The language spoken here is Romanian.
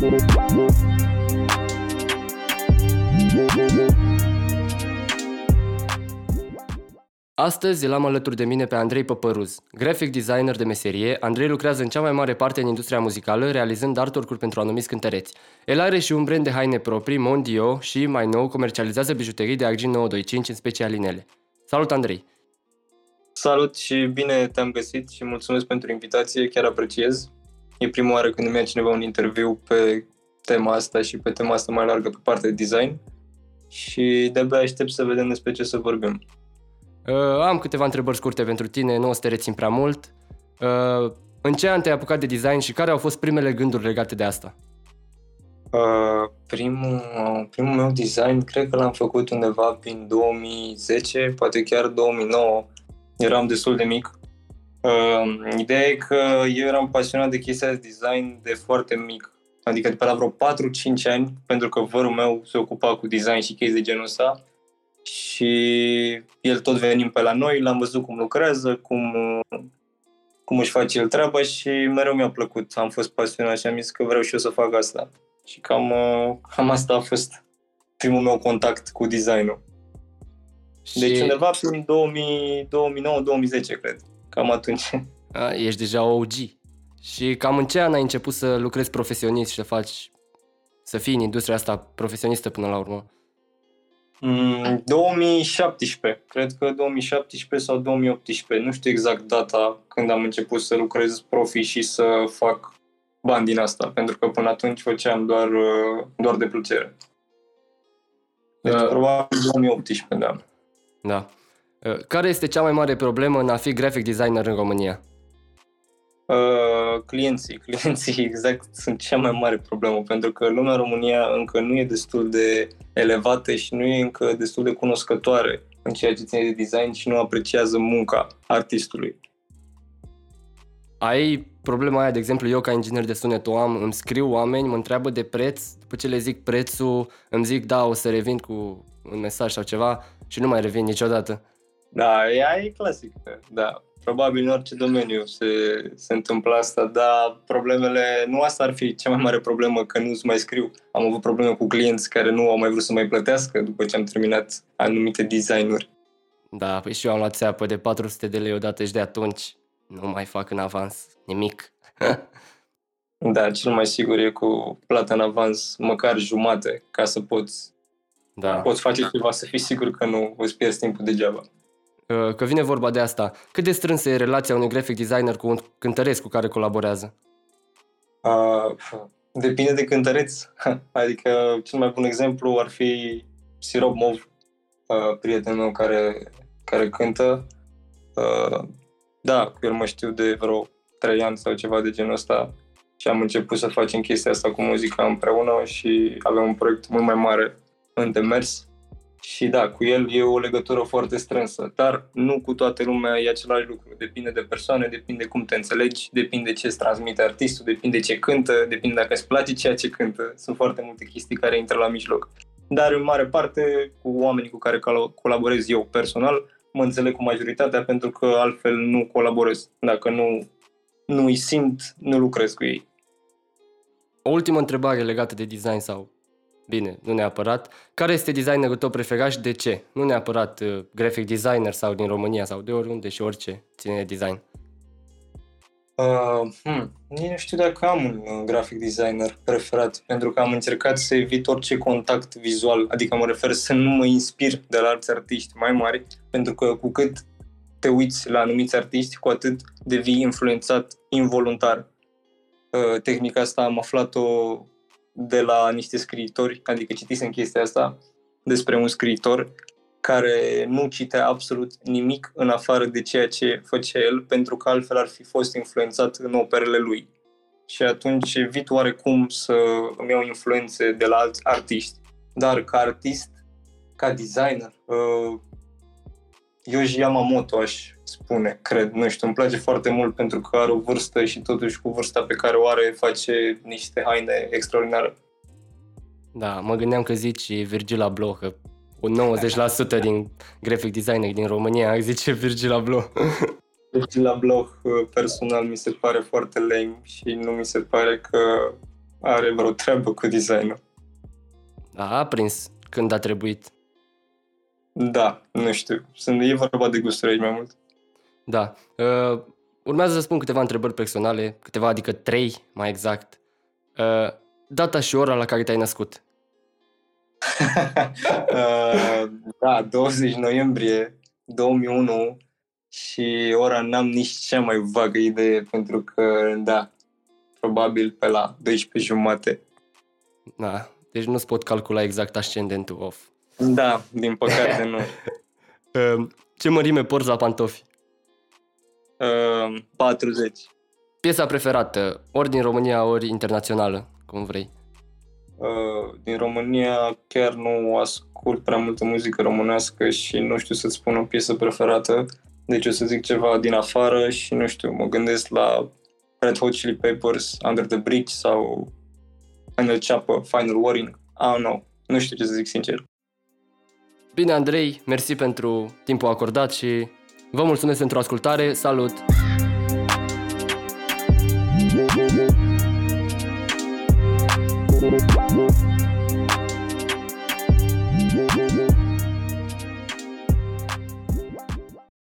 Astăzi l-am alături de mine pe Andrei Păpăruz. Graphic designer de meserie, Andrei lucrează în cea mai mare parte în industria muzicală, realizând artwork-uri pentru anumiți cântăreți. El are și un brand de haine proprii, Mondio, și, mai nou, comercializează bijuterii de argint 925, în special inele. Salut, Andrei! Salut și bine te-am găsit și mulțumesc pentru invitație, chiar apreciez. E prima oară când îmi ia cineva un interviu pe tema asta și pe tema asta mai largă pe partea de design și de-abia aștept să vedem despre ce să vorbim. Am câteva întrebări scurte pentru tine, nu o să te rețin prea mult. În ce an te-ai apucat de design și care au fost primele gânduri legate de asta? Primul meu design cred că l-am făcut undeva prin 2010, poate chiar 2009. Eram destul de mic. Ideea e că eu eram pasionat de chestia de design de foarte mic. Adică de pe la vreo 4-5 ani, pentru că vărul meu se ocupa cu design și chestii de genul ăsta. Și el tot venim pe la noi, l-am văzut cum lucrează, cum își face el treaba și mereu mi-a plăcut. Am fost pasionat și am zis că vreau și eu să fac asta. Și cam asta a fost primul meu contact cu design-ul. Deci undeva prin 2009-2010, cred. Cam atunci. Ești deja OG. Și cam în ce an ai început să lucrezi profesionist și să fii în industria asta profesionistă până la urmă? 2017, cred că 2017 sau 2018, nu știu exact data când am început să lucrez profi și să fac bani din asta, pentru că până atunci făceam doar de plăcere. Deci probabil 2018, da. Da. Care este cea mai mare problemă în a fi graphic designer în România? Clienții exact sunt cea mai mare problemă, pentru că lumea în România încă nu e destul de elevată și nu e încă destul de cunoscătoare în ceea ce ține de design și nu apreciază munca artistului. Ai problema aia, de exemplu, eu ca inginer de sunet îmi scriu oameni, mă întreabă de preț, după ce le zic prețul, îmi zic da, o să revin cu un mesaj sau ceva și nu mai revin niciodată. Da, e clasic, da. Probabil în orice domeniu se întâmplă asta, dar problemele, nu asta ar fi cea mai mare problemă, că nu-ți mai scriu. Am avut probleme cu clienți care nu au mai vrut să mai plătească după ce am terminat anumite design-uri. Da, păi și eu am luat țeapă de 400 de lei odată și de atunci nu mai fac în avans nimic. Da, cel mai sigur e cu plata în avans, măcar jumate, ca să poți face ceva, să fii sigur că nu îți pierzi timpul degeaba. Că vine vorba de asta, cât de strânsă e relația unui graphic designer cu un cântăreț cu care colaborează? Depinde de cântăreț. Adică cel mai bun exemplu ar fi Sirop Mov, prietenul meu care cântă. Da, cu el mă știu de vreo 3 ani sau ceva de genul ăsta și am început să facem chestia asta cu muzica împreună și avem un proiect mult mai mare în demers. Și da, cu el e o legătură foarte strânsă, dar nu cu toată lumea e același lucru. Depinde de persoane, depinde cum te înțelegi, depinde ce îți transmite artistul, depinde ce cântă, depinde dacă îți place ceea ce cântă. Sunt foarte multe chestii care intră la mijloc. Dar în mare parte, cu oamenii cu care colaborez eu personal, mă înțeleg cu majoritatea pentru că altfel nu colaborez. Dacă nu îi simt, nu lucrez cu ei. O ultimă întrebare legată de design sau... Bine, nu neapărat. Care este designerul tău preferat și de ce? Nu neapărat graphic designer sau din România sau de oriunde și orice ține de design. Nici nu știu dacă am un graphic designer preferat, pentru că am încercat să evit orice contact vizual, adică mă refer să nu mă inspir de la alți artiști mai mari, pentru că cu cât te uiți la anumiți artiști, cu atât devii influențat involuntar. Tehnica asta am aflat-o de la niște scriitori, adică citisem chestia asta despre un scriitor care nu citea absolut nimic în afară de ceea ce făcea el, pentru că altfel ar fi fost influențat în operele lui. Și atunci evit oarecum să îmi iau influențe de la alți artiști. Dar ca artist, ca designer, Yohji Yamamoto aș spune, cred, nu știu, îmi place foarte mult pentru că are o vârstă și totuși cu vârsta pe care o are face niște haine extraordinare. Da, mă gândeam că zici Virgil Abloh, că 90% din graphic designer din România zice Virgil Abloh. Virgil Abloh personal mi se pare foarte lame și nu mi se pare că are vreo treabă cu designul. A prins când a trebuit. Da, nu știu. E vorba de gusturi aici mai mult. Da. Urmează să spun câteva întrebări personale, adică 3 mai exact. Data și ora la care te-ai născut. Da, 20 noiembrie 2001 și ora n-am nici cea mai vagă idee, pentru că, da, probabil pe la 12:30. Da, deci nu-ți pot calcula exact ascendentul off. Da, din păcate nu. Ce mărime porți la pantofi? 40. Piesa preferată, ori din România, ori internațională, cum vrei. Din România chiar nu ascult prea multă muzică românească și nu știu să-ți spun o piesă preferată, deci o să zic ceva din afară și nu știu, mă gândesc la Red Hot Chili Peppers, Under the Bridge sau Final Chapel, Final Warning, I don't know, nu știu ce să zic sincer. Bine, Andrei, mersi pentru timpul acordat și vă mulțumesc pentru ascultare, salut! We'll be right back.